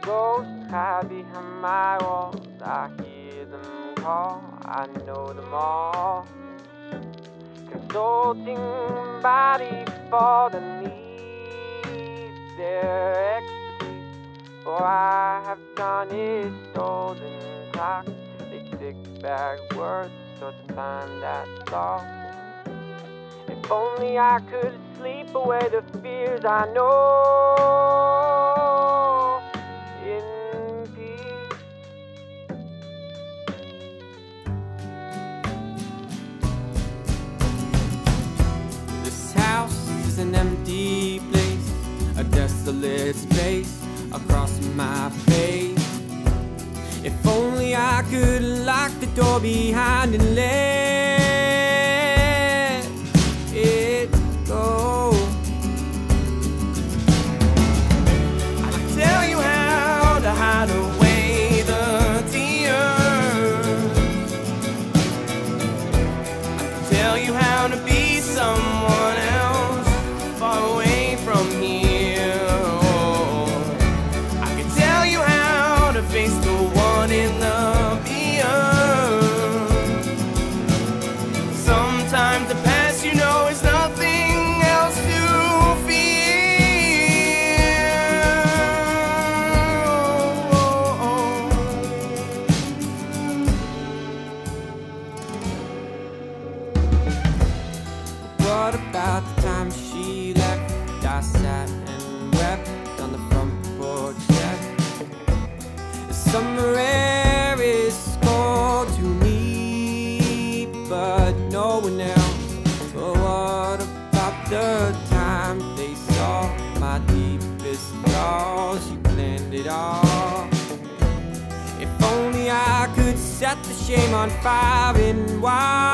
ghosts hide behind my walls. I hear them call, I know them all. Consulting body for the need their expertise. For I have tarnished golden clocks. They tick back words towards the time that's lost. If only I could sleep away the fears I know in peace. This house is an empty place, a desolate space across my face. If only I could lock the door behind and let it go. I can tell you how to hide away the tears. I can tell you how to be someone else far away from here. I can tell you how to face the one in the mirror. Sometimes the past, you know, is nothing else to fear. What about the time she left? I sat and wept on the front porch step. The summer air is cold to me, but no one else. But what about the time they saw my deepest flaws? She planned it all. If only I could set the shame on fire and why